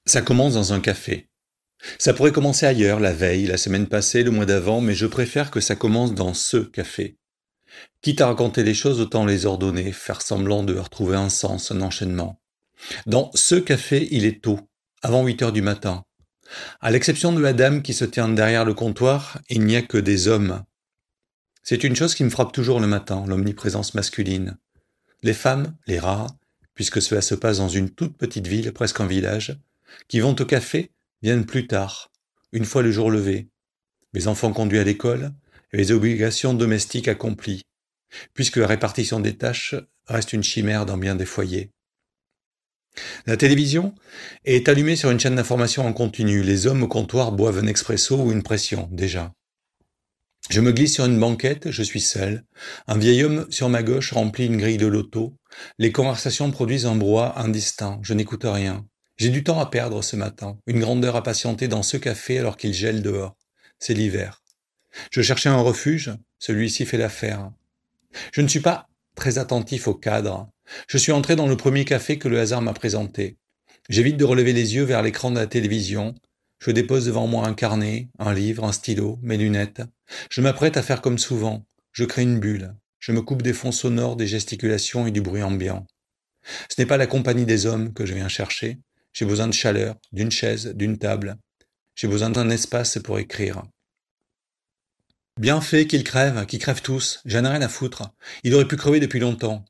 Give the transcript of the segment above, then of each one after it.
Ça commence dans un café. Ça pourrait commencer ailleurs, la veille, la semaine passée, le mois d'avant, mais je préfère que ça commence dans ce café. Quitte à raconter les choses, autant les ordonner, faire semblant de retrouver un sens, un enchaînement. Dans ce café, il est tôt, avant 8 heures du matin. À l'exception de la dame qui se tient derrière le comptoir, il n'y a que des hommes. C'est une chose qui me frappe toujours le matin, l'omniprésence masculine. Les femmes, les rares, puisque cela se passe dans une toute petite ville, presque un village, qui vont au café, viennent plus tard, une fois le jour levé, les enfants conduits à l'école et les obligations domestiques accomplies, puisque la répartition des tâches reste une chimère dans bien des foyers. La télévision est allumée sur une chaîne d'information en continu. Les hommes au comptoir boivent un expresso ou une pression, déjà. Je me glisse sur une banquette, je suis seul. Un vieil homme sur ma gauche remplit une grille de loto. Les conversations produisent un brouhaha indistinct. Je n'écoute rien. J'ai du temps à perdre ce matin. Une grande heure à patienter dans ce café alors qu'il gèle dehors. C'est l'hiver. Je cherchais un refuge. Celui-ci fait l'affaire. Je ne suis pas très attentif au cadre. Je suis entré dans le premier café que le hasard m'a présenté. J'évite de relever les yeux vers l'écran de la télévision. Je dépose devant moi un carnet, un livre, un stylo, mes lunettes. Je m'apprête à faire comme souvent. Je crée une bulle. Je me coupe des fonds sonores, des gesticulations et du bruit ambiant. Ce n'est pas la compagnie des hommes que je viens chercher. J'ai besoin de chaleur, d'une chaise, d'une table. J'ai besoin d'un espace pour écrire. Bien fait qu'ils crèvent tous. J'en ai rien à foutre. Il aurait pu crever depuis longtemps.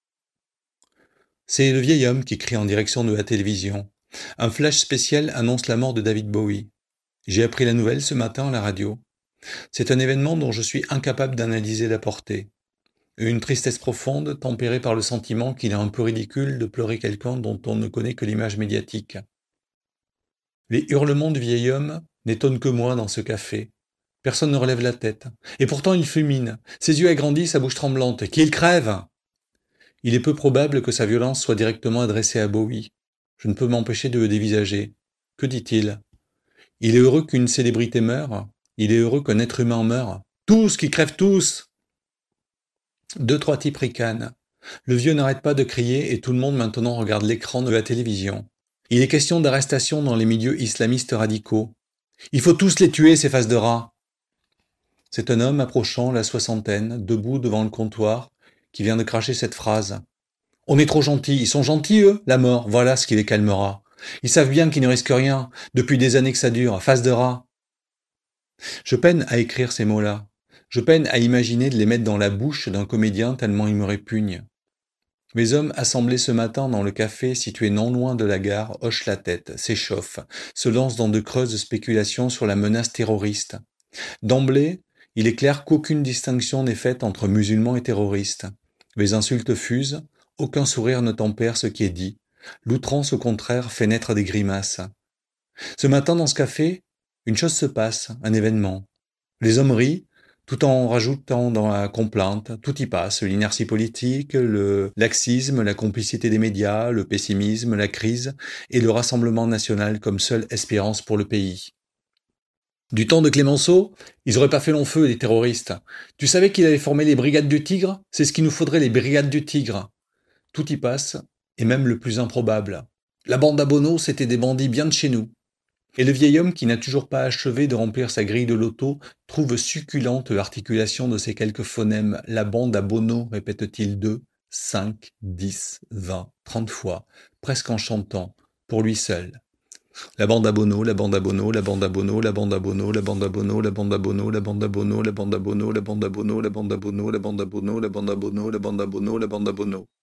C'est le vieil homme qui crie en direction de la télévision. Un flash spécial annonce la mort de David Bowie. J'ai appris la nouvelle ce matin à la radio. C'est un événement dont je suis incapable d'analyser la portée. Une tristesse profonde, tempérée par le sentiment qu'il est un peu ridicule de pleurer quelqu'un dont on ne connaît que l'image médiatique. Les hurlements du vieil homme n'étonnent que moi dans ce café. Personne ne relève la tête. Et pourtant il fulmine. Ses yeux agrandis, sa bouche tremblante. Qu'il crève! Il est peu probable que sa violence soit directement adressée à Bowie. Je ne peux m'empêcher de le dévisager. Que dit-il? Il est heureux qu'une célébrité meure. Il est heureux qu'un être humain meure. Tous qui crèvent tous! Deux, trois types ricanent. Le vieux n'arrête pas de crier et tout le monde maintenant regarde l'écran de la télévision. Il est question d'arrestation dans les milieux islamistes radicaux. Il faut tous les tuer, ces faces de rats! C'est un homme approchant la soixantaine, debout devant le comptoir, qui vient de cracher cette phrase. On est trop gentils, ils sont gentils eux, la mort, voilà ce qui les calmera. Ils savent bien qu'ils ne risquent rien, depuis des années que ça dure, face de rat. Je peine à écrire ces mots-là. Je peine à imaginer de les mettre dans la bouche d'un comédien tellement ils me répugnent. Les hommes assemblés ce matin dans le café situé non loin de la gare hochent la tête, s'échauffent, se lancent dans de creuses spéculations sur la menace terroriste. D'emblée, il est clair qu'aucune distinction n'est faite entre musulmans et terroristes. Les insultes fusent, aucun sourire ne tempère ce qui est dit. L'outrance, au contraire, fait naître des grimaces. Ce matin, dans ce café, une chose se passe, un événement. Les hommes rient, tout en rajoutant dans la complainte, tout y passe, l'inertie politique, le laxisme, la complicité des médias, le pessimisme, la crise et le Rassemblement national comme seule espérance pour le pays. Du temps de Clémenceau, ils auraient pas fait long feu, les terroristes. Tu savais qu'il avait formé les brigades du Tigre? C'est ce qu'il nous faudrait, les brigades du Tigre. Tout y passe, et même le plus improbable. La bande à Bono, c'était des bandits bien de chez nous. Et le vieil homme qui n'a toujours pas achevé de remplir sa grille de loto trouve succulente l'articulation de ces quelques phonèmes. La bande à Bono, répète-t-il 2, 5, 10, 20, 30 fois, presque en chantant, pour lui seul. La bande à Bono, la bande à Bono, la bande à Bono, la bande à Bono, la bande à Bono, la bande à Bono, la bande à Bono, la bande à Bono, la bande à Bono, la bande à Bono, la bande à Bono, la bande à Bono, la bande à Bono, la bande à Bono, la bande à Bono.